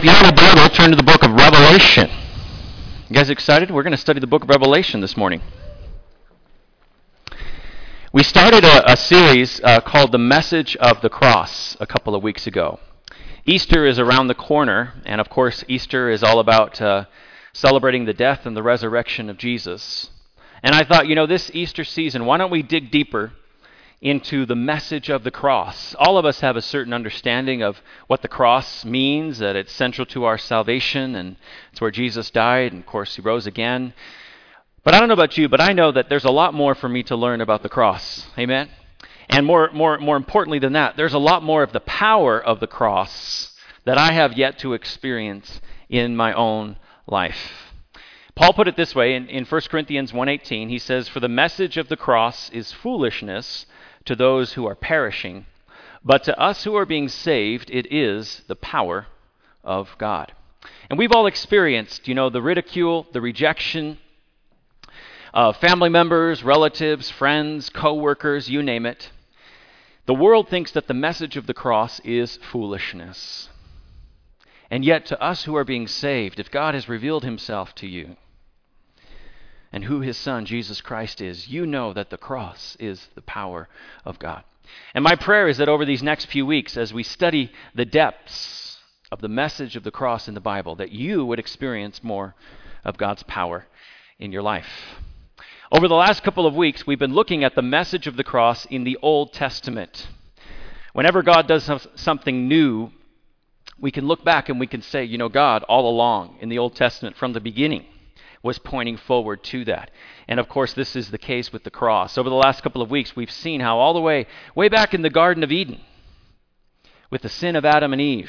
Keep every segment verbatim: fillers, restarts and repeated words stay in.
if you have a Bible, turn to the book of Revelation. You guys excited? We're going to study the book of Revelation this morning. We started a, a series uh, called The Message of the Cross a couple of weeks ago. Easter is around the corner, and of course Easter is all about uh, celebrating the death and the resurrection of Jesus. And I thought, you know, this Easter season, why don't we dig deeper into the message of the cross? All of us have a certain understanding of what the cross means, that it's central to our salvation, and it's where Jesus died, and of course he rose again. But I don't know about you, but I know that there's a lot more for me to learn about the cross. Amen? And more, more, more importantly than that, there's a lot more of the power of the cross that I have yet to experience in my own life. Paul put it this way in, in First Corinthians one eighteen. He says, "For the message of the cross is foolishness to those who are perishing, but to us who are being saved, it is the power of God." And we've all experienced, you know, the ridicule, the rejection of family members, relatives, friends, co-workers, you name it. The world thinks that the message of the cross is foolishness. And yet to us who are being saved, if God has revealed himself to you and who his Son, Jesus Christ, is, you know that the cross is the power of God. And my prayer is that over these next few weeks, as we study the depths of the message of the cross in the Bible, that you would experience more of God's power in your life. Over the last couple of weeks, we've been looking at the message of the cross in the Old Testament. Whenever God does something new, we can look back and we can say, you know, God all along in the Old Testament from the beginning was pointing forward to that. And of course, this is the case with the cross. Over the last couple of weeks, we've seen how all the way, way back in the Garden of Eden, with the sin of Adam and Eve,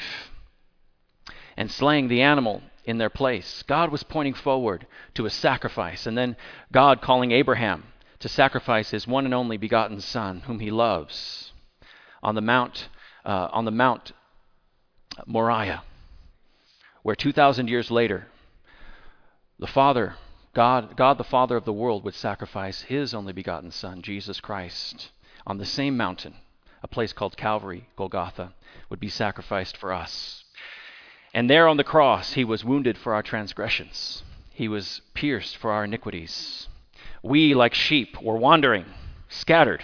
and slaying the animal in their place, God was pointing forward to a sacrifice. And then God calling Abraham to sacrifice his one and only begotten son, whom he loves, on the Mount, uh, on the Mount Moriah, where two thousand years later, the Father, God, God the Father of the world, would sacrifice his only begotten Son, Jesus Christ, on the same mountain, a place called Calvary, Golgotha, would be sacrificed for us. And there on the cross, he was wounded for our transgressions. He was pierced for our iniquities. We, like sheep, were wandering, scattered,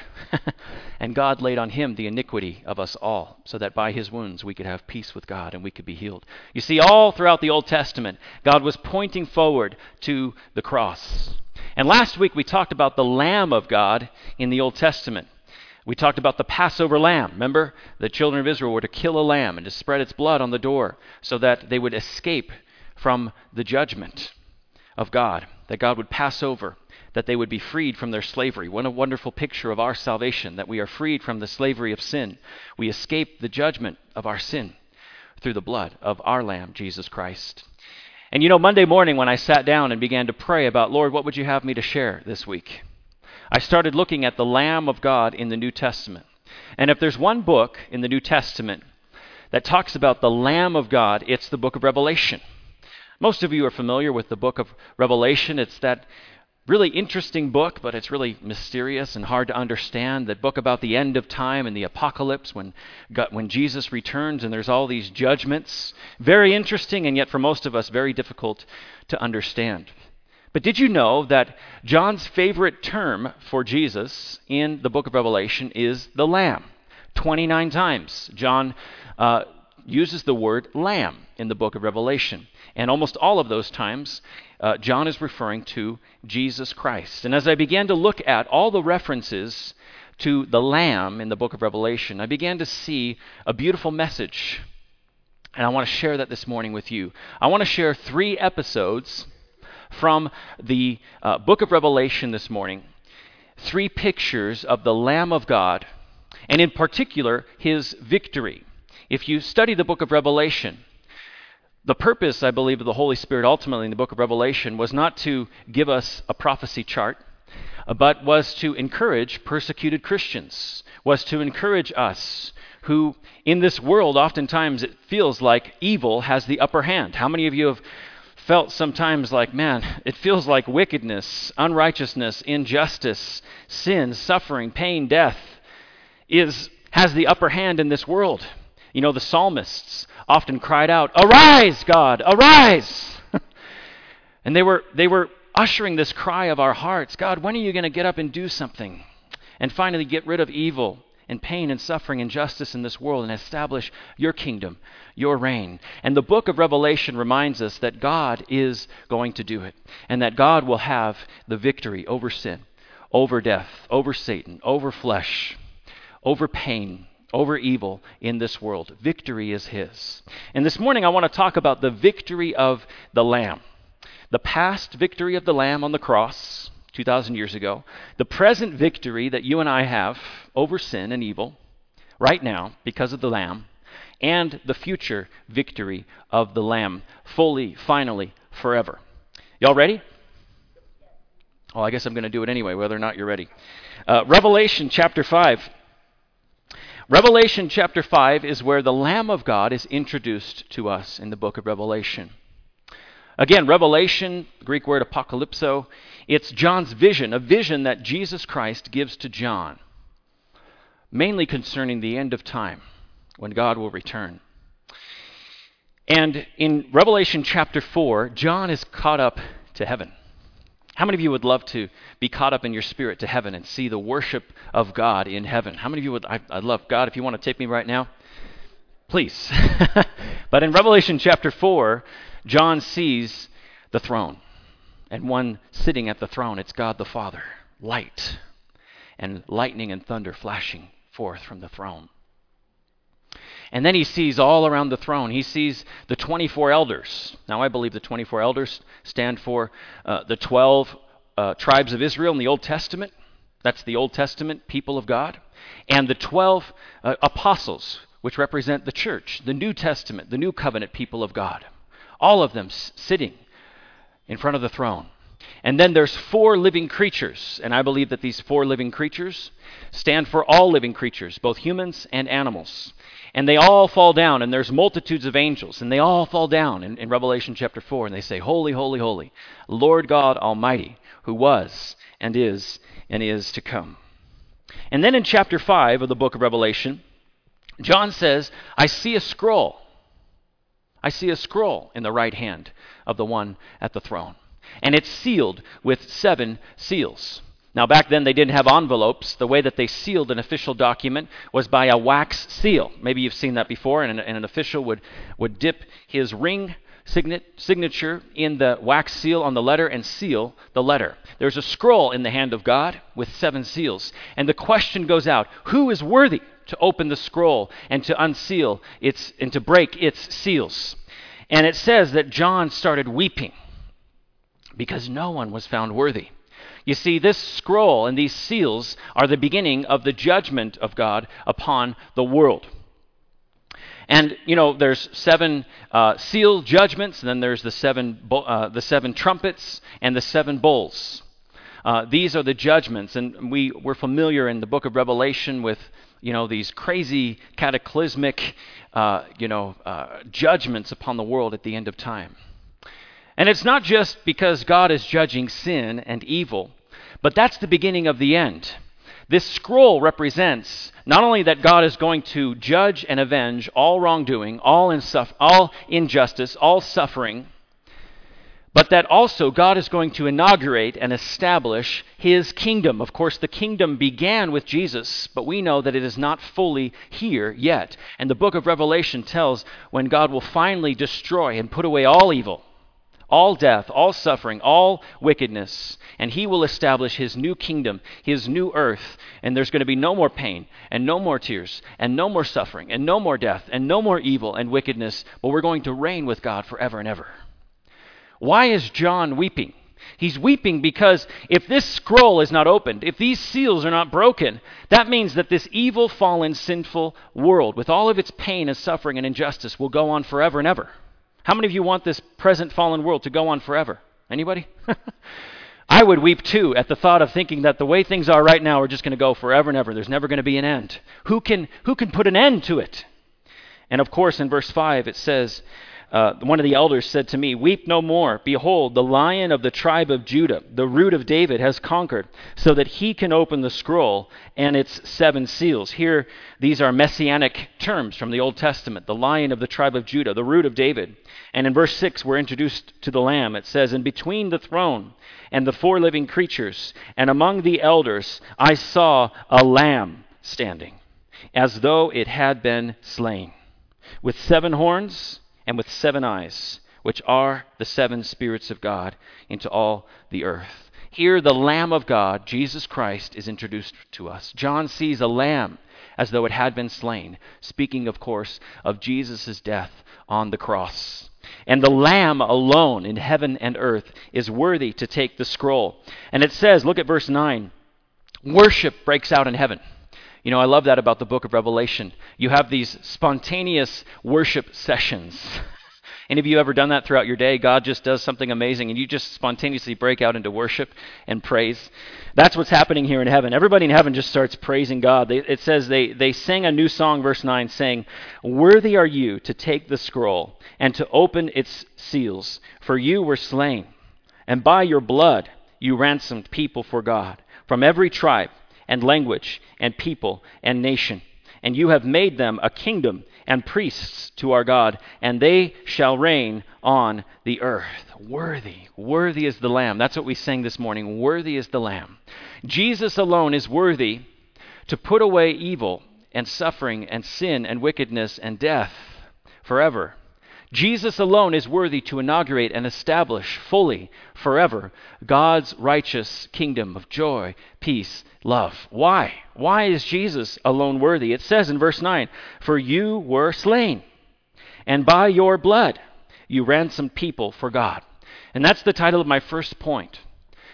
and God laid on him the iniquity of us all, so that by his wounds we could have peace with God and we could be healed. You see, all throughout the Old Testament, God was pointing forward to the cross. And last week we talked about the Lamb of God in the Old Testament. We talked about the Passover lamb. Remember, the children of Israel were to kill a lamb and to spread its blood on the door so that they would escape from the judgment of God, that God would pass over, that they would be freed from their slavery. What a wonderful picture of our salvation, that we are freed from the slavery of sin. We escape the judgment of our sin through the blood of our Lamb, Jesus Christ. And you know, Monday morning when I sat down and began to pray about, Lord, what would you have me to share this week? I started looking at the Lamb of God in the New Testament. And if there's one book in the New Testament that talks about the Lamb of God, it's the book of Revelation. Most of you are familiar with the book of Revelation. It's that really interesting book, but it's really mysterious and hard to understand. That book about the end of time and the apocalypse, when God, when Jesus returns and there's all these judgments. Very interesting, and yet for most of us, very difficult to understand. But did you know that John's favorite term for Jesus in the book of Revelation is the Lamb? twenty-nine times John uh, uses the word Lamb in the book of Revelation. And almost all of those times, uh, John is referring to Jesus Christ. And as I began to look at all the references to the Lamb in the book of Revelation, I began to see a beautiful message. And I want to share that this morning with you. I want to share three episodes from the uh, book of Revelation this morning, three pictures of the Lamb of God, and in particular, his victory. If you study the book of Revelation, the purpose, I believe, of the Holy Spirit ultimately in the book of Revelation was not to give us a prophecy chart, but was to encourage persecuted Christians, was to encourage us who, in this world, oftentimes it feels like evil has the upper hand. How many of you have felt sometimes like, man, it feels like wickedness, unrighteousness, injustice, sin, suffering, pain, death is has the upper hand in this world? You know, the psalmists often cried out, "Arise, God, arise!" And they were they were ushering this cry of our hearts, God, when are you going to get up and do something? And finally get rid of evil and pain and suffering and injustice in this world and establish your kingdom, your reign. And the book of Revelation reminds us that God is going to do it, and that God will have the victory over sin, over death, over Satan, over flesh, over pain, over evil in this world. Victory is his. And this morning I want to talk about the victory of the Lamb. The past victory of the Lamb on the cross two thousand years ago. The present victory that you and I have over sin and evil right now because of the Lamb. And the future victory of the Lamb fully, finally, forever. Y'all ready? Oh, I guess I'm going to do it anyway, whether or not you're ready. Uh, Revelation chapter five. Revelation chapter five is where the Lamb of God is introduced to us in the book of Revelation. Again, Revelation, the Greek word apocalypso, it's John's vision, a vision that Jesus Christ gives to John, mainly concerning the end of time, when God will return. And in Revelation chapter four, John is caught up to heaven. How many of you would love to be caught up in your spirit to heaven and see the worship of God in heaven? How many of you would, I, I'd love, God, if you want to take me right now, please. But in Revelation chapter four, John sees the throne, and one sitting at the throne, it's God the Father, light, and lightning and thunder flashing forth from the throne. And then he sees all around the throne, he sees the twenty-four elders. Now I believe the twenty-four elders stand for uh, the twelve uh, tribes of Israel in the Old Testament. That's the Old Testament people of God. And the twelve uh, apostles, which represent the church, the New Testament, the New Covenant people of God. All of them s- sitting in front of the throne. And then there's four living creatures, and I believe that these four living creatures stand for all living creatures, both humans and animals. And they all fall down, and there's multitudes of angels, and they all fall down in, in Revelation chapter four, and they say, Holy, holy, holy, Lord God Almighty, who was and is and is to come. And then in chapter five of the book of Revelation, John says, I see a scroll. I see a scroll in the right hand of the one at the throne. And it's sealed with seven seals. Now back then they didn't have envelopes. The way that they sealed an official document was by a wax seal. Maybe you've seen that before, and an, and an official would, would dip his ring signet, signature in the wax seal on the letter and seal the letter. There's a scroll in the hand of God with seven seals. And the question goes out, who is worthy to open the scroll and to unseal its and to break its seals? And it says that John started weeping because no one was found worthy. You see, this scroll and these seals are the beginning of the judgment of God upon the world. And, you know, there's seven uh, seal judgments, and then there's the seven, bo- uh, the seven trumpets and the seven bowls. Uh, these are the judgments, and we, we're familiar in the book of Revelation with, you know, these crazy cataclysmic, uh, you know, uh, judgments upon the world at the end of time. And it's not just because God is judging sin and evil, but that's the beginning of the end. This scroll represents not only that God is going to judge and avenge all wrongdoing, all, insuff- all injustice, all suffering, but that also God is going to inaugurate and establish his kingdom. Of course, the kingdom began with Jesus, but we know that it is not fully here yet. And the book of Revelation tells when God will finally destroy and put away all evil, all death, all suffering, all wickedness, and he will establish his new kingdom, his new earth, and there's going to be no more pain, and no more tears, and no more suffering, and no more death, and no more evil and wickedness, but we're going to reign with God forever and ever. Why is John weeping? He's weeping because if this scroll is not opened, if these seals are not broken, that means that this evil, fallen, sinful world, with all of its pain and suffering and injustice, will go on forever and ever. How many of you want this present fallen world to go on forever? Anybody? I would weep too at the thought of thinking that the way things are right now are just going to go forever and ever. There's never going to be an end. Who can, who can put an end to it? And of course, in verse five, it says uh, one of the elders said to me, "Weep no more. Behold, the Lion of the tribe of Judah, the Root of David, has conquered, so that he can open the scroll and its seven seals." Here, these are messianic terms from the Old Testament. The Lion of the tribe of Judah, the Root of David. And in verse six, we're introduced to the Lamb. It says, "And between the throne and the four living creatures, and among the elders, I saw a lamb standing, as though it had been slain, with seven horns and with seven eyes, which are the seven spirits of God into all the earth." Here the Lamb of God, Jesus Christ, is introduced to us. John sees a lamb as though it had been slain, speaking, of course, of Jesus' death on the cross. And the Lamb alone in heaven and earth is worthy to take the scroll. And it says, look at verse nine, worship breaks out in heaven. You know, I love that about the book of Revelation. You have these spontaneous worship sessions. Any of you ever done that throughout your day? God just does something amazing and you just spontaneously break out into worship and praise. That's what's happening here in heaven. Everybody in heaven just starts praising God. They, it says they, they sang a new song, verse nine, saying, "Worthy are you to take the scroll and to open its seals, for you were slain, and by your blood you ransomed people for God from every tribe and language and people and nation. And you have made them a kingdom and priests to our God, and they shall reign on the earth." Worthy, worthy is the Lamb. That's what we sang this morning. Worthy is the Lamb. Jesus alone is worthy to put away evil and suffering and sin and wickedness and death forever. Jesus alone is worthy to inaugurate and establish fully, forever, God's righteous kingdom of joy, peace, love. Why? Why is Jesus alone worthy? It says in verse nine, "For you were slain, and by your blood you ransomed people for God." And that's the title of my first point.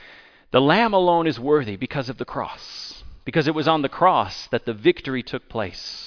The Lamb alone is worthy because of the cross, because it was on the cross that the victory took place.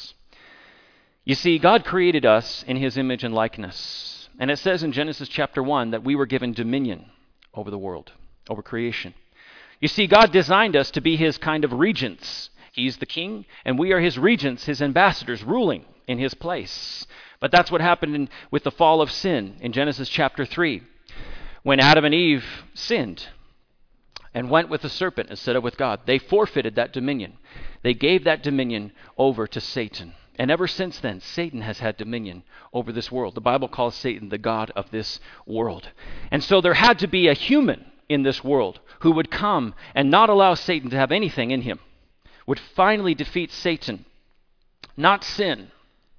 You see, God created us in his image and likeness. And it says in Genesis chapter one that we were given dominion over the world, over creation. You see, God designed us to be his kind of regents. He's the king, and we are his regents, his ambassadors, ruling in his place. But that's what happened in, with the fall of sin in Genesis chapter three. When Adam and Eve sinned and went with the serpent instead of with God, they forfeited that dominion. They gave that dominion over to Satan. And ever since then, Satan has had dominion over this world. The Bible calls Satan the god of this world. And so there had to be a human in this world who would come and not allow Satan to have anything in him, would finally defeat Satan, not sin,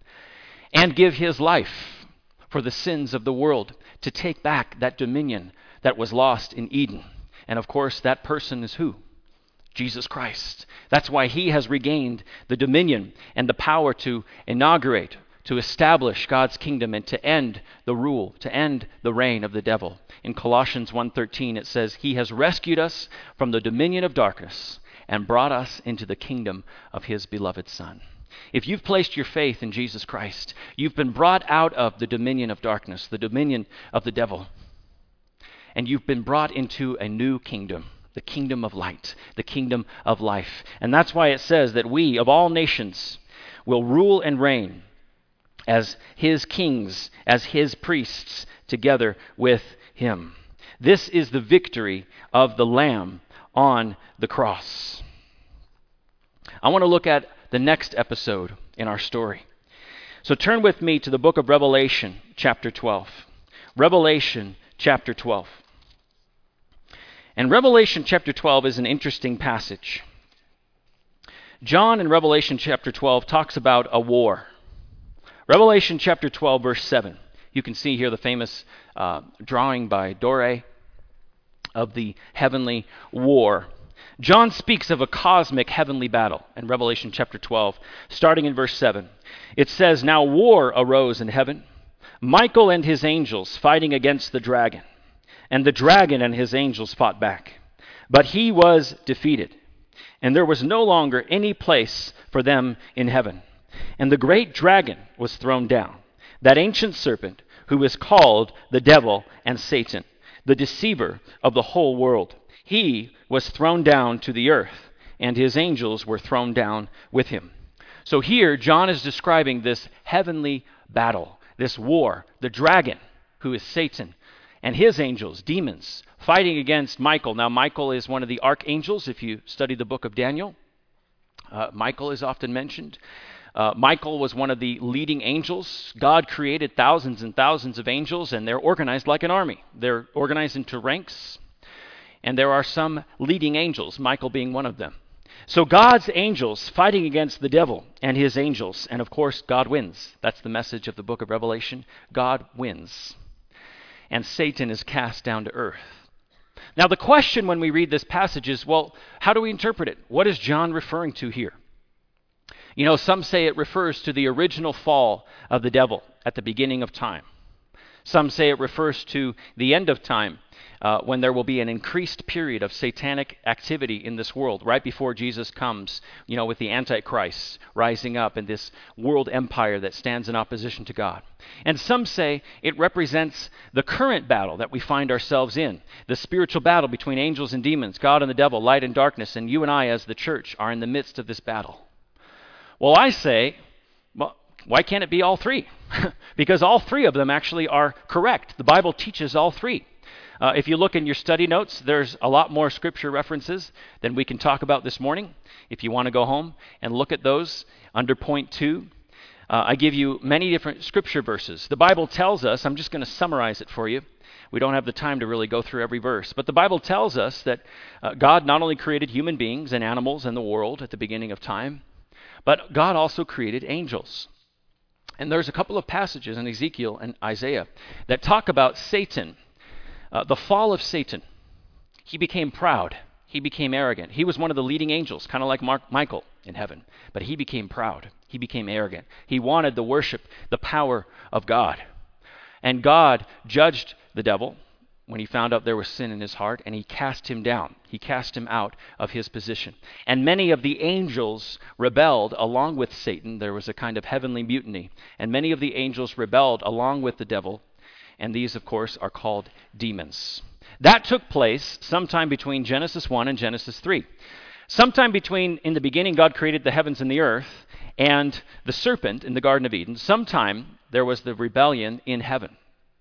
and give his life for the sins of the world, to take back that dominion that was lost in Eden. And of course, that person is who? Jesus Christ. That's why he has regained the dominion and the power to inaugurate, to establish God's kingdom and to end the rule, to end the reign of the devil. In Colossians one thirteen it says, "He has rescued us from the dominion of darkness and brought us into the kingdom of his beloved Son." If you've placed your faith in Jesus Christ, you've been brought out of the dominion of darkness, the dominion of the devil, and you've been brought into a new kingdom. The kingdom of light, the kingdom of life. And that's why it says that we, of all nations, will rule and reign as his kings, as his priests, together with him. This is the victory of the Lamb on the cross. I want to look at the next episode in our story. So turn with me to the book of Revelation, chapter twelve. Revelation, chapter twelve. And Revelation chapter twelve is an interesting passage. John in Revelation chapter twelve talks about a war. Revelation chapter twelve, verse seven. You can see here the famous uh, drawing by Doré of the heavenly war. John speaks of a cosmic heavenly battle in Revelation chapter twelve, starting in verse seven. It says, "Now war arose in heaven, Michael and his angels fighting against the dragon. And the dragon and his angels fought back. But he was defeated, and there was no longer any place for them in heaven. And the great dragon was thrown down, that ancient serpent who is called the devil and Satan, the deceiver of the whole world. He was thrown down to the earth, and his angels were thrown down with him." So here, John is describing this heavenly battle, this war, the dragon, who is Satan, and his angels, demons, fighting against Michael. Now, Michael is one of the archangels, if you study the book of Daniel. Uh, Michael is often mentioned. Uh, Michael was one of the leading angels. God created thousands and thousands of angels, and they're organized like an army. They're organized into ranks, and there are some leading angels, Michael being one of them. So God's angels fighting against the devil and his angels, and of course, God wins. That's the message of the book of Revelation. God wins, and Satan is cast down to earth. Now, the question when we read this passage is, well, how do we interpret it? What is John referring to here? You know, some say it refers to the original fall of the devil at the beginning of time. Some say it refers to the end of time, uh, when there will be an increased period of satanic activity in this world, right before Jesus comes, you know, with the Antichrist rising up in this world empire that stands in opposition to God. And some say it represents the current battle that we find ourselves in, the spiritual battle between angels and demons, God and the devil, light and darkness, and you and I as the church are in the midst of this battle. Well, I say, well, why can't it be all three? Because all three of them actually are correct. The Bible teaches all three. Uh, if you look in your study notes, there's a lot more scripture references than we can talk about this morning. If you want to go home and look at those under point two, uh, I give you many different scripture verses. The Bible tells us, I'm just going to summarize it for you. We don't have the time to really go through every verse. But the Bible tells us that uh, God not only created human beings and animals and the world at the beginning of time, but God also created angels. And there's a couple of passages in Ezekiel and Isaiah that talk about Satan, uh, the fall of Satan. He became proud. He became arrogant. He was one of the leading angels, kind of like Mark, Michael in heaven. But he became proud. He became arrogant. He wanted the worship, the power of God. And God judged the devil when he found out there was sin in his heart, and he cast him down. He cast him out of his position. And many of the angels rebelled along with Satan. There was a kind of heavenly mutiny. And many of the angels rebelled along with the devil. And these, of course, are called demons. That took place sometime between Genesis one and Genesis three. Sometime between, in the beginning, God created the heavens and the earth, and the serpent in the Garden of Eden. Sometime there was the rebellion in heaven.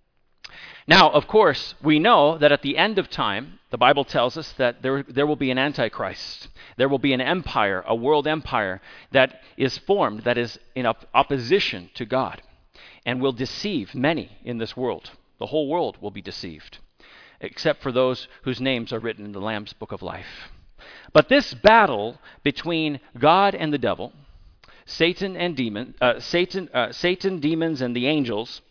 Now, of course, we know that at the end of time, the Bible tells us that there, there will be an Antichrist. There will be an empire, a world empire that is formed, that is in op- opposition to God, and will deceive many in this world. The whole world will be deceived, except for those whose names are written in the Lamb's Book of Life. But this battle between God and the devil, Satan and demon, uh, Satan, uh, Satan, demons, and the angels,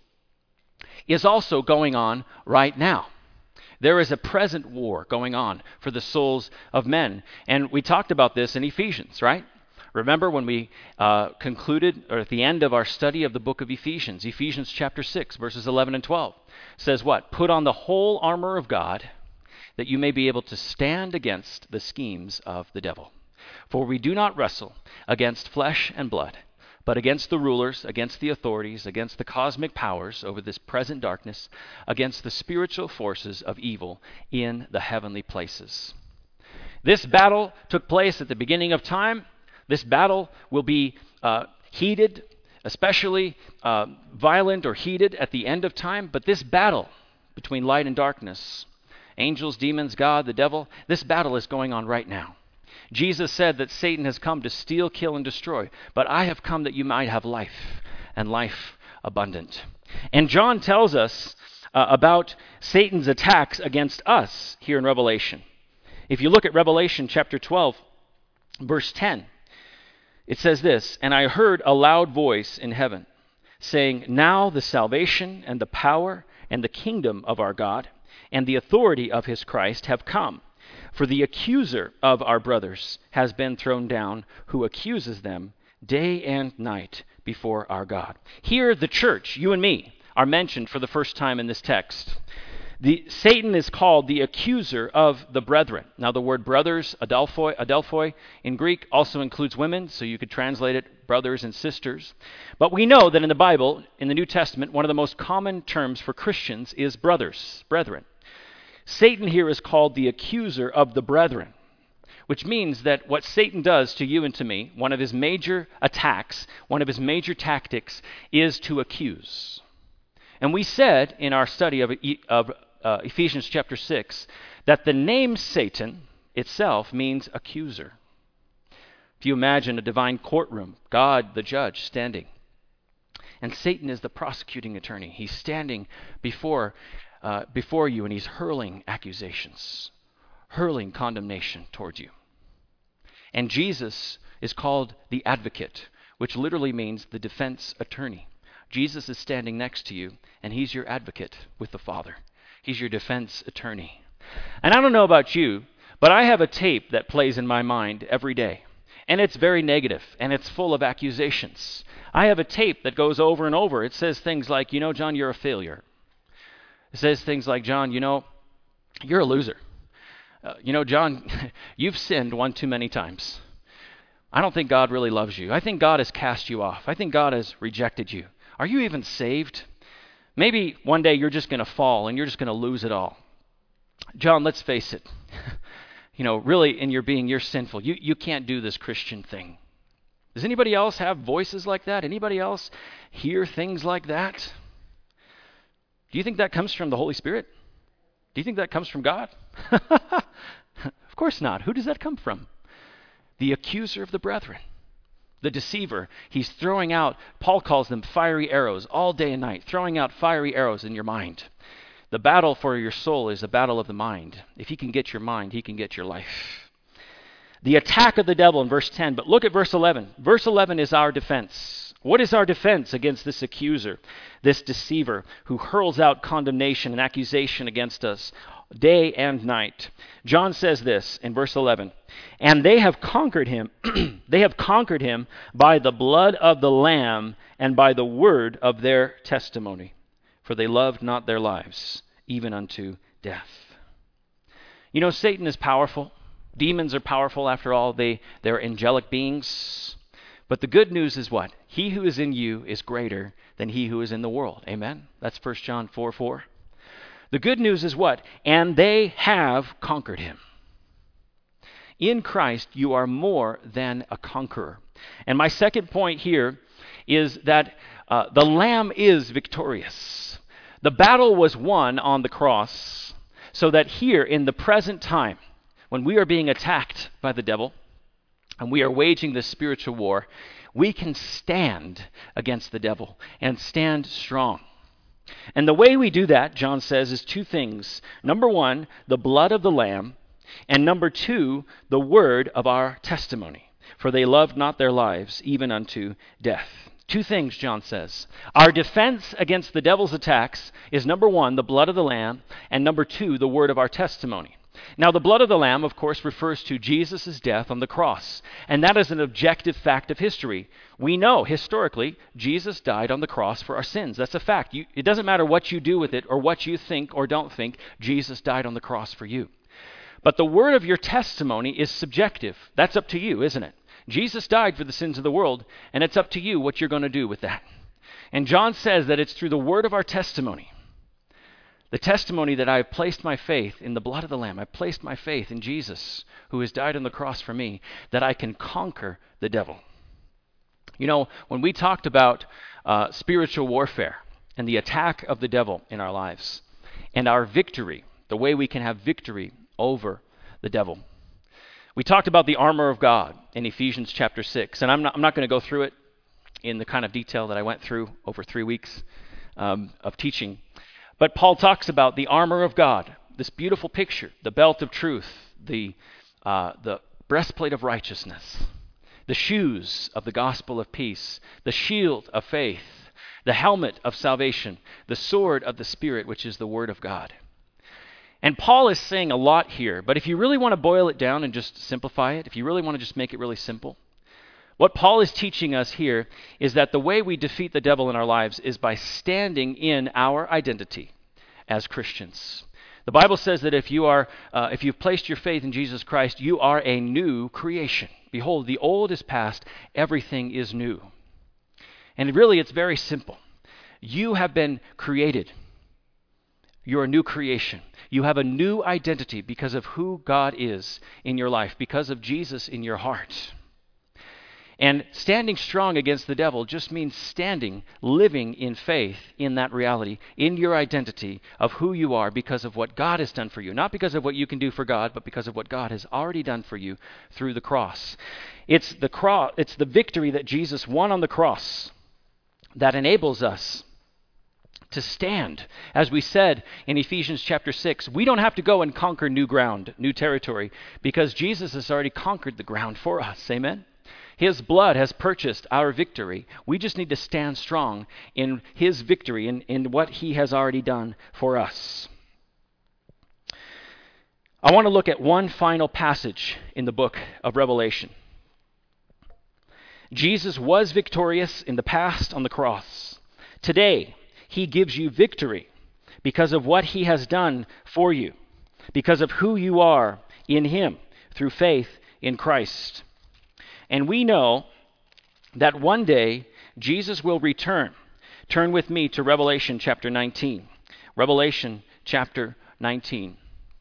is also going on right now. There is a present war going on for the souls of men. And we talked about this in Ephesians, right? Remember when we uh, concluded, or at the end of our study of the book of Ephesians, Ephesians chapter six, verses eleven and twelve, says what? Put on the whole armor of God, that you may be able to stand against the schemes of the devil. For we do not wrestle against flesh and blood, but against the rulers, against the authorities, against the cosmic powers over this present darkness, against the spiritual forces of evil in the heavenly places. This battle took place at the beginning of time. This battle will be uh, heated, especially uh, violent or heated at the end of time. But this battle between light and darkness, angels, demons, God, the devil, this battle is going on right now. Jesus said that Satan has come to steal, kill, and destroy, but I have come that you might have life, and life abundant. And John tells us uh, about Satan's attacks against us here in Revelation. If you look at Revelation chapter twelve, verse ten, it says this, "And I heard a loud voice in heaven, saying, Now the salvation and the power and the kingdom of our God and the authority of his Christ have come. For the accuser of our brothers has been thrown down, who accuses them day and night before our God." Here, the church, you and me, are mentioned for the first time in this text. The, Satan is called the accuser of the brethren. Now, the word brothers, adelphoi, adelphoi, in Greek also includes women, so you could translate it brothers and sisters. But we know that in the Bible, in the New Testament, one of the most common terms for Christians is brothers, brethren. Satan here is called the accuser of the brethren, which means that what Satan does to you and to me, one of his major attacks, one of his major tactics, is to accuse. And we said in our study of, E- of uh, Ephesians chapter six that the name Satan itself means accuser. If you imagine a divine courtroom, God the judge standing, and Satan is the prosecuting attorney. He's standing before, uh, before you, and he's hurling accusations, hurling condemnation towards you. And Jesus is called the advocate, which literally means the defense attorney. Jesus is standing next to you, and he's your advocate with the Father. He's your defense attorney. And I don't know about you, but I have a tape that plays in my mind every day. And it's very negative, and it's full of accusations. I have a tape that goes over and over. It says things like, you know, John, you're a failure. It says things like, John, you know, you're a loser. Uh, you know, John, you've sinned one too many times. I don't think God really loves you. I think God has cast you off. I think God has rejected you. Are you even saved? Maybe one day you're just going to fall and you're just going to lose it all. John, let's face it. You know, really in your being, you're sinful. You you can't do this Christian thing. Does anybody else have voices like that? Anybody else hear things like that? Do you think that comes from the Holy Spirit? Do you think that comes from God? Of course not. Who does that come from? The accuser of the brethren, the deceiver. He's throwing out, Paul calls them fiery arrows all day and night, throwing out fiery arrows in your mind. The battle for your soul is a battle of the mind. If he can get your mind, he can get your life. The attack of the devil in verse ten. But look at verse eleven. Verse eleven is our defense. What is our defense against this accuser, this deceiver who hurls out condemnation and accusation against us day and night? John says this in verse eleven. And they have conquered him. They have conquered him by the blood of the Lamb and by the word of their testimony. For they loved not their lives, even unto death. You know, Satan is powerful. Demons are powerful, after all. They, they're angelic beings. But the good news is what? He who is in you is greater than he who is in the world. Amen? That's First John four four. The good news is what? And they have conquered him. In Christ, you are more than a conqueror. And my second point here is that uh, the Lamb is victorious. The battle was won on the cross, so that here in the present time, when we are being attacked by the devil, and we are waging this spiritual war, we can stand against the devil and stand strong. And the way we do that, John says, is two things. Number one, the blood of the Lamb, and number two, the word of our testimony. For they loved not their lives, even unto death. Two things, John says. Our defense against the devil's attacks is number one, the blood of the Lamb, and number two, the word of our testimony. Now, the blood of the Lamb, of course, refers to Jesus' death on the cross, and that is an objective fact of history. We know, historically, Jesus died on the cross for our sins. That's a fact. You, it doesn't matter what you do with it or what you think or don't think, Jesus died on the cross for you. But the word of your testimony is subjective. That's up to you, isn't it? Jesus died for the sins of the world, and it's up to you what you're going to do with that. And John says that it's through the word of our testimony, the testimony that I have placed my faith in the blood of the Lamb, I've placed my faith in Jesus, who has died on the cross for me, that I can conquer the devil. You know, when we talked about uh, spiritual warfare and the attack of the devil in our lives, and our victory, the way we can have victory over the devil, we talked about the armor of God in Ephesians chapter six, and I'm not, I'm not going to go through it in the kind of detail that I went through over three weeks um, of teaching. But Paul talks about the armor of God, this beautiful picture, the belt of truth, the, uh, the breastplate of righteousness, the shoes of the gospel of peace, the shield of faith, the helmet of salvation, the sword of the Spirit, which is the word of God. And Paul is saying a lot here, but if you really want to boil it down and just simplify it, if you really want to just make it really simple, what Paul is teaching us here is that the way we defeat the devil in our lives is by standing in our identity as Christians. The Bible says that if you are, uh, if you've placed your faith in Jesus Christ, you are a new creation. Behold, the old is past, everything is new. And really, it's very simple. You have been created. You're a new creation. You have a new identity because of who God is in your life, because of Jesus in your heart. And standing strong against the devil just means standing, living in faith in that reality, in your identity of who you are because of what God has done for you. Not because of what you can do for God, but because of what God has already done for you through the cross. It's the cross, it's the victory that Jesus won on the cross that enables us to stand. As we said in Ephesians chapter six, we don't have to go and conquer new ground, new territory, because Jesus has already conquered the ground for us. Amen? His blood has purchased our victory. We just need to stand strong in his victory, in, in what he has already done for us. I want to look at one final passage in the book of Revelation. Jesus was victorious in the past on the cross. Today, he gives you victory because of what he has done for you, because of who you are in him through faith in Christ. And we know that one day Jesus will return. Turn with me to Revelation chapter nineteen. Revelation chapter nineteen.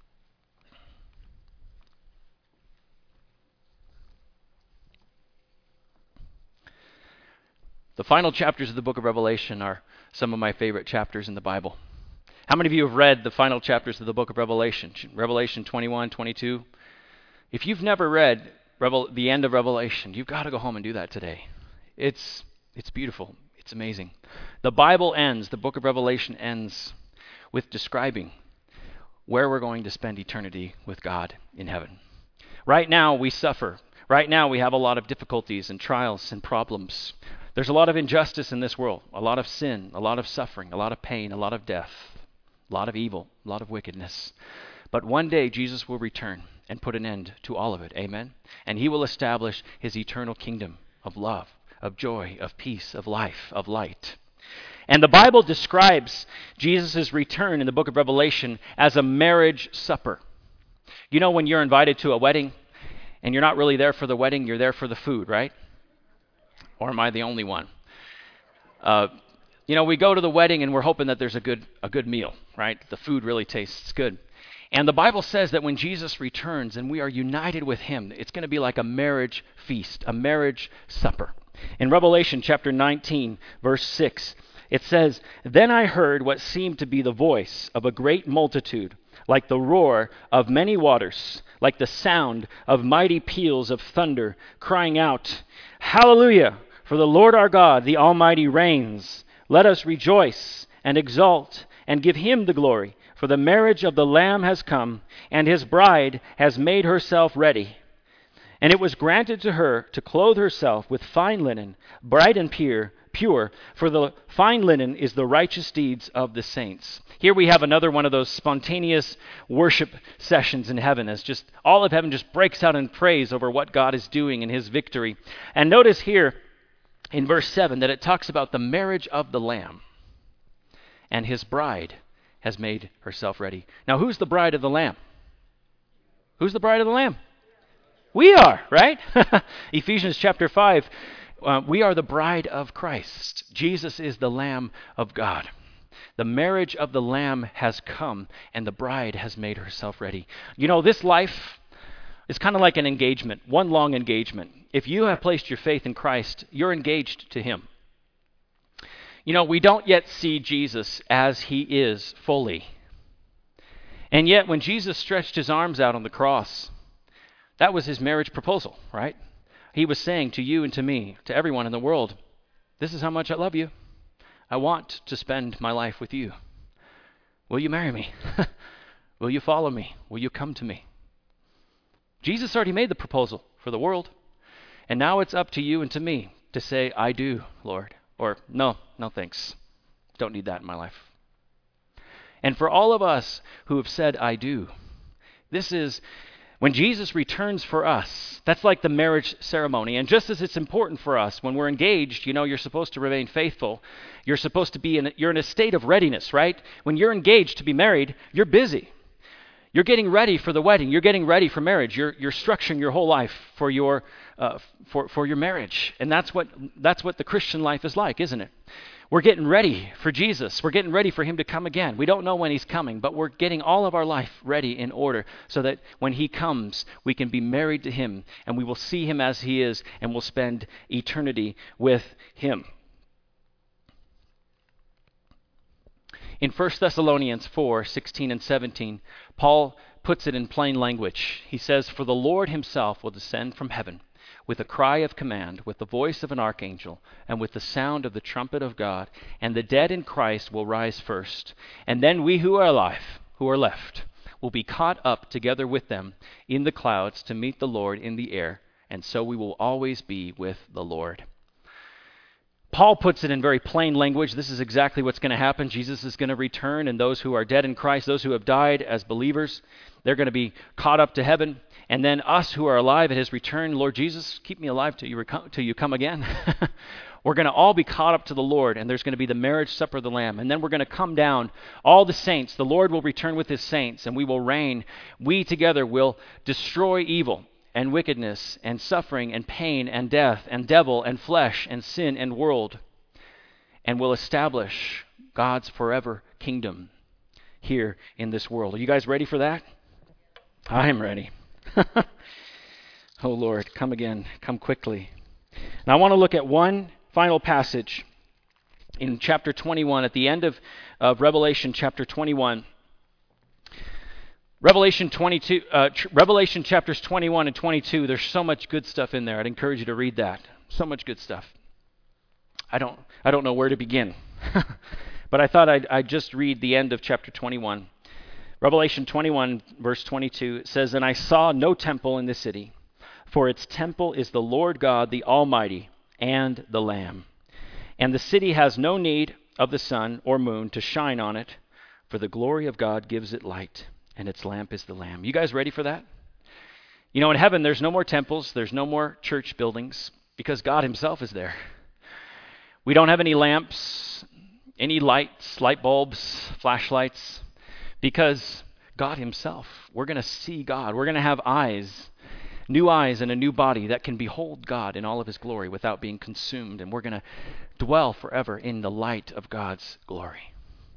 The final chapters of the book of Revelation are some of my favorite chapters in the Bible. How many of you have read the final chapters of the book of Revelation? Revelation twenty-one, twenty-two. If you've never read Revel- the end of Revelation, you've got to go home and do that today. It's it's beautiful. It's amazing. The Bible ends, the book of Revelation ends with describing where we're going to spend eternity with God in heaven. Right now we suffer. Right now we have a lot of difficulties and trials and problems. There's a lot of injustice in this world, a lot of sin, a lot of suffering, a lot of pain, a lot of death, a lot of evil, a lot of wickedness. But one day Jesus will return and put an end to all of it. Amen? And he will establish his eternal kingdom of love, of joy, of peace, of life, of light. And the Bible describes Jesus' return in the book of Revelation as a marriage supper. You know when you're invited to a wedding and you're not really there for the wedding, you're there for the food, right? Or am I the only one? Uh, you know, we go to the wedding and we're hoping that there's a good a good meal, right? The food really tastes good. And the Bible says that when Jesus returns and we are united with him, it's going to be like a marriage feast, a marriage supper. In Revelation chapter nineteen, verse six, it says, "Then I heard what seemed to be the voice of a great multitude, like the roar of many waters, like the sound of mighty peals of thunder, crying out, 'Hallelujah! For the Lord our God, the Almighty, reigns. Let us rejoice and exult and give him the glory. For the marriage of the Lamb has come, and his bride has made herself ready. And it was granted to her to clothe herself with fine linen, bright and pure, pure, for the fine linen is the righteous deeds of the saints.'" Here we have another one of those spontaneous worship sessions in heaven, as just all of heaven just breaks out in praise over what God is doing in his victory. And notice here in verse seven that it talks about the marriage of the Lamb, and his bride has made herself ready. Now, who's the bride of the Lamb? Who's the bride of the Lamb? We are, right? Ephesians chapter five, uh, we are the bride of Christ. Jesus is the Lamb of God. The marriage of the Lamb has come, and the bride has made herself ready. You know, this life is kind of like an engagement, one long engagement. If you have placed your faith in Christ, you're engaged to him. You know, we don't yet see Jesus as he is fully. And yet, when Jesus stretched his arms out on the cross, that was his marriage proposal, right? He was saying to you and to me, to everyone in the world, this is how much I love you. I want to spend my life with you. Will you marry me? Will you follow me? Will you come to me? Jesus already made the proposal for the world. And now it's up to you and to me to say, I do, Lord. Or, no, no thanks. Don't need that in my life. And for all of us who have said, I do, this is when Jesus returns for us. That's like the marriage ceremony. And just as it's important for us, when we're engaged, you know, you're supposed to remain faithful. You're supposed to be in, you're in a state of readiness, right? When you're engaged to be married, you're busy. You're getting ready for the wedding. You're getting ready for marriage. You're you're structuring your whole life for your uh, for for your marriage, and that's what that's what the Christian life is like, isn't it? we're getting ready for Jesus. We're getting ready for him to come again. We don't know when he's coming, but we're getting all of our life ready in order so that when he comes, we can be married to him and we will see him as he is and we'll spend eternity with him. In First Thessalonians four, sixteen and seventeen, Paul puts it in plain language. He says, "For the Lord himself will descend from heaven with a cry of command, with the voice of an archangel, and with the sound of the trumpet of God, and the dead in Christ will rise first. And then we who are alive, who are left, will be caught up together with them in the clouds to meet the Lord in the air, and so we will always be with the Lord." Paul puts it in very plain language. This is exactly what's going to happen. Jesus is going to return, and those who are dead in Christ, those who have died as believers, they're going to be caught up to heaven. And then us who are alive at his return, "Lord Jesus, keep me alive till you, rec- till you come again." We're going to all be caught up to the Lord, and there's going to be the marriage supper of the Lamb. And then we're going to come down, all the saints. The Lord will return with his saints, and we will reign. We together will destroy evil and wickedness and suffering and pain and death and devil and flesh and sin and world, and will establish God's forever kingdom here in this world. Are you guys ready for that? I am ready. Oh Lord, come again, come quickly. Now I want to look at one final passage in chapter twenty-one, at the end of, of Revelation chapter twenty-one. Revelation twenty-two, uh, tr- Revelation chapters twenty-one and twenty-two, there's so much good stuff in there. I'd encourage you to read that. So much good stuff. I don't I don't know where to begin. But I thought I'd, I'd just read the end of chapter twenty-one. Revelation twenty-one, verse twenty-two, it says, "And I saw no temple in the city, for its temple is the Lord God, the Almighty, and the Lamb. And the city has no need of the sun or moon to shine on it, for the glory of God gives it light, and its lamp is the Lamb." You guys ready for that? You know, in heaven, there's no more temples, there's no more church buildings, because God himself is there. We don't have any lamps, any lights, light bulbs, flashlights, because God himself, we're going to see God. We're going to have eyes, new eyes and a new body that can behold God in all of his glory without being consumed, and we're going to dwell forever in the light of God's glory.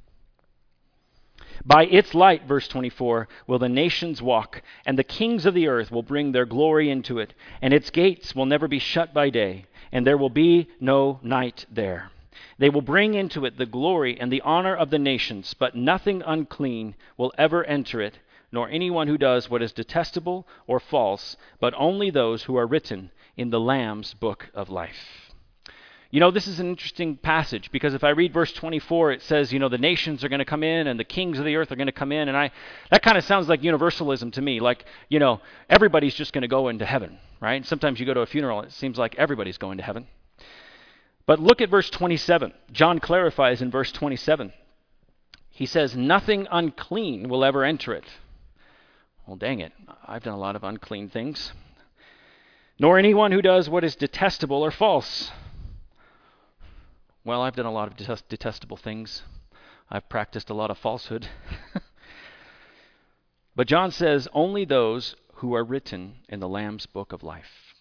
"By its light," verse twenty-four, "will the nations walk, and the kings of the earth will bring their glory into it, and its gates will never be shut by day, and there will be no night there. They will bring into it the glory and the honor of the nations, but nothing unclean will ever enter it, nor anyone who does what is detestable or false, but only those who are written in the Lamb's book of life." You know, this is an interesting passage, because if I read verse twenty-four, it says, you know, the nations are going to come in and the kings of the earth are going to come in. And I that kind of sounds like universalism to me. Like, you know, everybody's just going to go into heaven, right? Sometimes you go to a funeral, it seems like everybody's going to heaven. But look at verse twenty-seven. John clarifies in verse twenty-seven. He says, "Nothing unclean will ever enter it." Well, dang it. I've done a lot of unclean things. "Nor anyone who does what is detestable or false." Well, I've done a lot of detest- detestable things. I've practiced a lot of falsehood. But John says, only those who are written in the Lamb's book of life.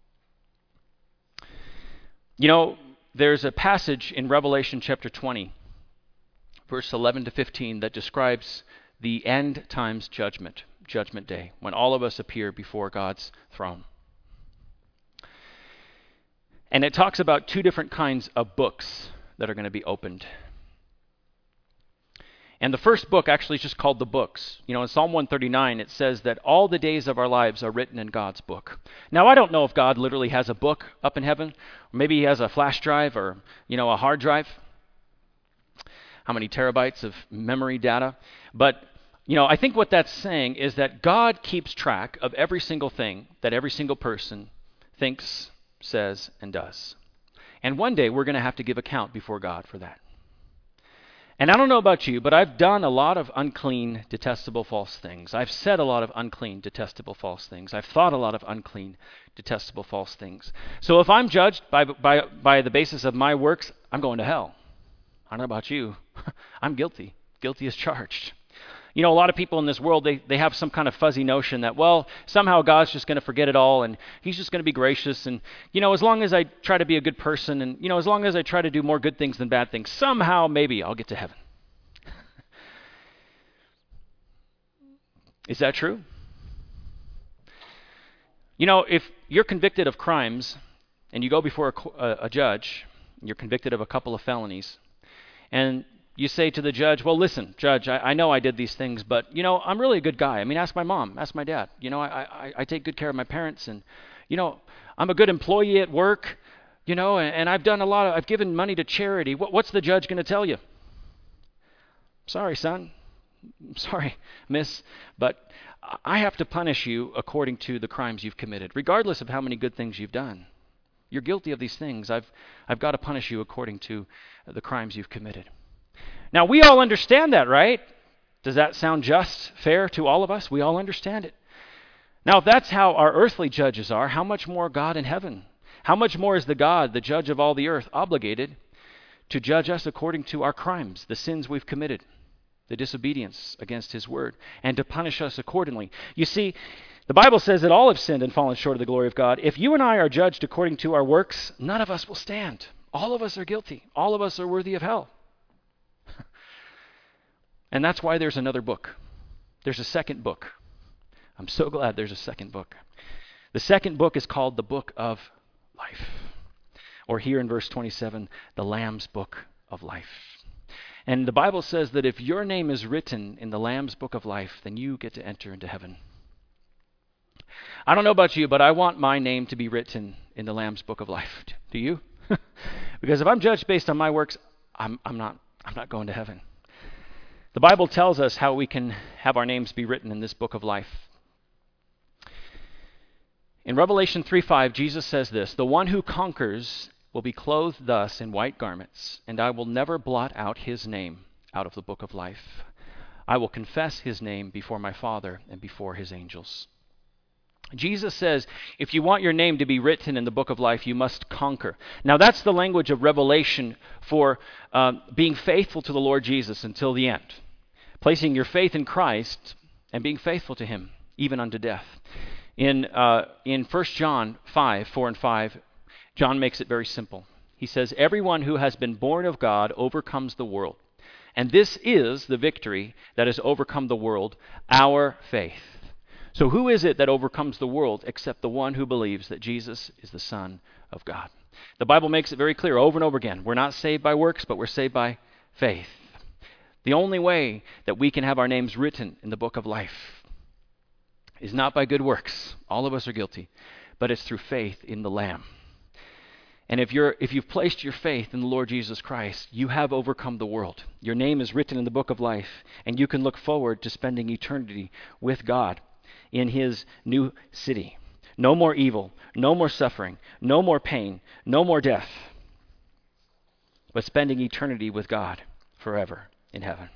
You know, there's a passage in Revelation chapter twenty, verse eleven to fifteen, that describes the end times judgment, judgment day, when all of us appear before God's throne. And it talks about two different kinds of books that are going to be opened. And the first book actually is just called the books. You know, in Psalm one thirty-nine, it says that all the days of our lives are written in God's book. Now, I don't know if God literally has a book up in heaven. Or maybe he has a flash drive or, you know, a hard drive. How many terabytes of memory data. But, you know, I think what that's saying is that God keeps track of every single thing that every single person thinks, says, and does. And one day we're going to have to give account before God for that. And I don't know about you, but I've done a lot of unclean, detestable, false things. I've said a lot of unclean, detestable, false things. I've thought a lot of unclean, detestable, false things. So if I'm judged by by by the basis of my works, I'm going to hell. I don't know about you. I'm guilty. Guilty as charged. You know, a lot of people in this world, they, they have some kind of fuzzy notion that, well, somehow God's just going to forget it all and he's just going to be gracious. And, you know, as long as I try to be a good person and, you know, as long as I try to do more good things than bad things, somehow maybe I'll get to heaven. Is that true? You know, if you're convicted of crimes and you go before a, a, a judge, you're convicted of a couple of felonies, and you say to the judge, well, listen, judge, I, I know I did these things, but, you know, I'm really a good guy. I mean, ask my mom, ask my dad. You know, I, I, I take good care of my parents, and, you know, I'm a good employee at work, you know, and, and I've done a lot of, I've given money to charity. What, what's the judge going to tell you? Sorry, son. Sorry, miss, but I have to punish you according to the crimes you've committed, regardless of how many good things you've done. You're guilty of these things. I've, I've got to punish you according to the crimes you've committed. Now, we all understand that, right? Does that sound just, fair to all of us? We all understand it. Now, if that's how our earthly judges are, how much more God in heaven? How much more is the God, the judge of all the earth, obligated to judge us according to our crimes, the sins we've committed, the disobedience against his word, and to punish us accordingly? You see, the Bible says that all have sinned and fallen short of the glory of God. If you and I are judged according to our works, none of us will stand. All of us are guilty. All of us are worthy of hell. And that's why there's another book. There's a second book. I'm so glad there's a second book. The second book is called the Book of Life. Or here in verse twenty-seven, the Lamb's Book of Life. And the Bible says that if your name is written in the Lamb's Book of Life, then you get to enter into heaven. I don't know about you, but I want my name to be written in the Lamb's Book of Life. Do you? Because if I'm judged based on my works, I'm, I'm not, I'm not going to heaven. The Bible tells us how we can have our names be written in this book of life. In Revelation three five, Jesus says this, "The one who conquers will be clothed thus in white garments, and I will never blot out his name out of the book of life. I will confess his name before my Father and before his angels." Jesus says, if you want your name to be written in the book of life, you must conquer. Now, that's the language of Revelation for um, being faithful to the Lord Jesus until the end. Placing your faith in Christ and being faithful to him, even unto death. In uh, in First John five, four and five, John makes it very simple. He says, "Everyone who has been born of God overcomes the world. And this is the victory that has overcome the world, our faith." So who is it that overcomes the world except the one who believes that Jesus is the Son of God? The Bible makes it very clear over and over again. We're not saved by works, but we're saved by faith. The only way that we can have our names written in the book of life is not by good works. All of us are guilty. But it's through faith in the Lamb. And if you're if you've placed your faith in the Lord Jesus Christ, you have overcome the world. Your name is written in the book of life, and you can look forward to spending eternity with God in his new city. No more evil, no more suffering, no more pain, no more death, but spending eternity with God forever in heaven.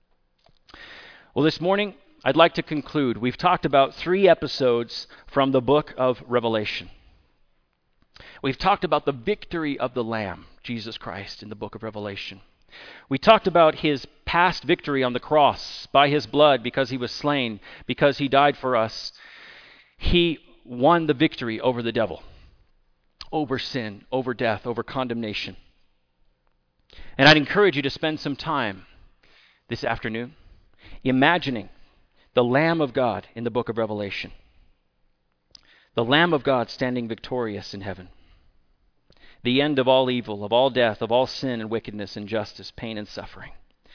Well, this morning, I'd like to conclude. We've talked about three episodes from the book of Revelation. We've talked about the victory of the Lamb, Jesus Christ, in the book of Revelation. We talked about his past victory on the cross by his blood because he was slain, because he died for us. He won the victory over the devil, over sin, over death, over condemnation. And I'd encourage you to spend some time this afternoon imagining the Lamb of God in the book of Revelation. The Lamb of God standing victorious in heaven. The end of all evil, of all death, of all sin and wickedness, injustice, pain and suffering.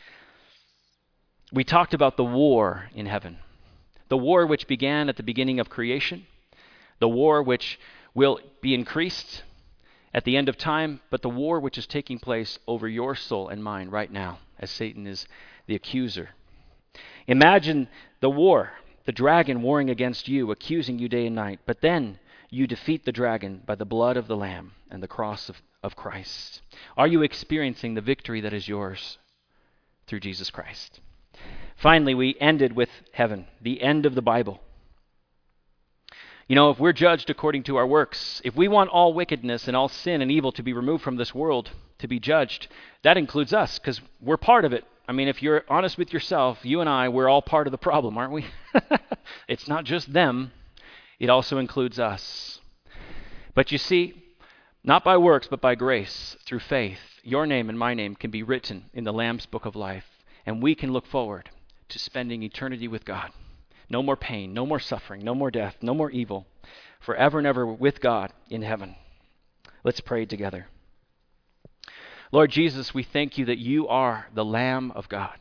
We talked about the war in heaven. The war which began at the beginning of creation. The war which will be increased at the end of time. But the war which is taking place over your soul and mine right now, as Satan is the accuser. Imagine the war, the dragon warring against you, accusing you day and night. But then you defeat the dragon by the blood of the Lamb and the cross of, of Christ. Are you experiencing the victory that is yours through Jesus Christ? Finally, we ended with heaven, the end of the Bible. You know, if we're judged according to our works, if we want all wickedness and all sin and evil to be removed from this world, to be judged, that includes us because we're part of it. I mean, if you're honest with yourself, you and I, we're all part of the problem, aren't we? It's not just them. It also includes us. But you see, not by works, but by grace, through faith, your name and my name can be written in the Lamb's Book of Life, and we can look forward to spending eternity with God. No more pain, no more suffering, no more death, no more evil, forever and ever with God in heaven. Let's pray together. Lord Jesus, we thank you that you are the Lamb of God.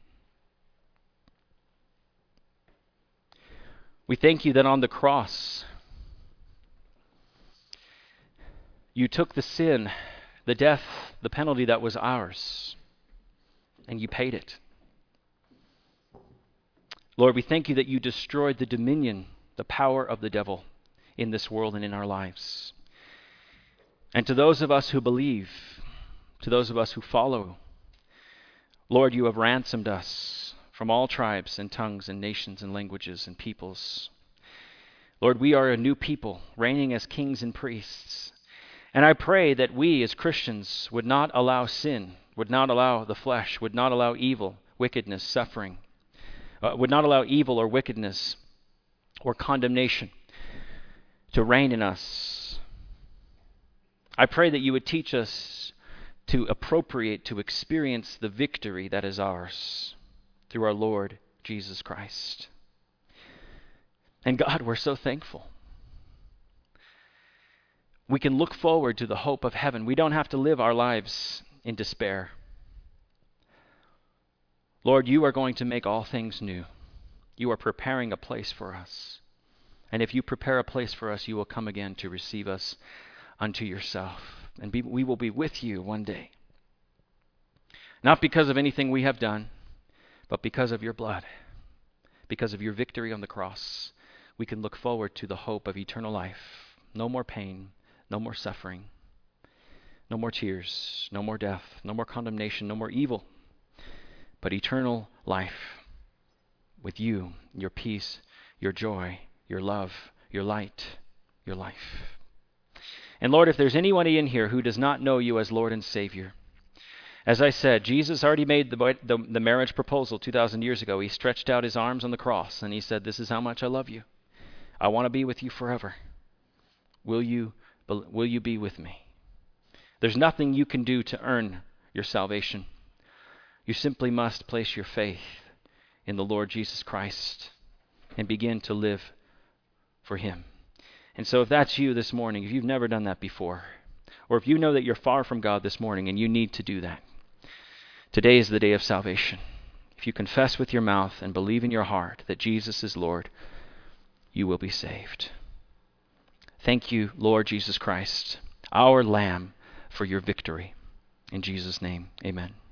We thank you that on the cross, you took the sin, the death, the penalty that was ours, and you paid it. Lord, we thank you that you destroyed the dominion, the power of the devil in this world and in our lives. And to those of us who believe, to those of us who follow, Lord, you have ransomed us from all tribes and tongues and nations and languages and peoples. Lord, we are a new people, reigning as kings and priests. And I pray that we as Christians would not allow sin, would not allow the flesh, would not allow evil, wickedness, suffering, uh, would not allow evil or wickedness or condemnation to reign in us. I pray that you would teach us to appropriate, to experience the victory that is ours through our Lord Jesus Christ. And God, we're so thankful. We can look forward to the hope of heaven. We don't have to live our lives in despair. Lord, you are going to make all things new. You are preparing a place for us. And if you prepare a place for us, you will come again to receive us unto yourself. And be, we will be with you one day. Not because of anything we have done, but because of your blood. Because of your victory on the cross, we can look forward to the hope of eternal life. No more pain, no more suffering, no more tears, no more death, no more condemnation, no more evil, but eternal life with you, your peace, your joy, your love, your light, your life. And Lord, if there's anybody in here who does not know you as Lord and Savior, as I said, Jesus already made the, the, the marriage proposal two thousand years ago. He stretched out his arms on the cross and he said, this is how much I love you. I want to be with you forever. Will you, will you be with me? There's nothing you can do to earn your salvation. You simply must place your faith in the Lord Jesus Christ and begin to live for him. And so if that's you this morning, if you've never done that before, or if you know that you're far from God this morning and you need to do that, today is the day of salvation. If you confess with your mouth and believe in your heart that Jesus is Lord, you will be saved. Thank you, Lord Jesus Christ, our Lamb, for your victory. In Jesus' name, amen.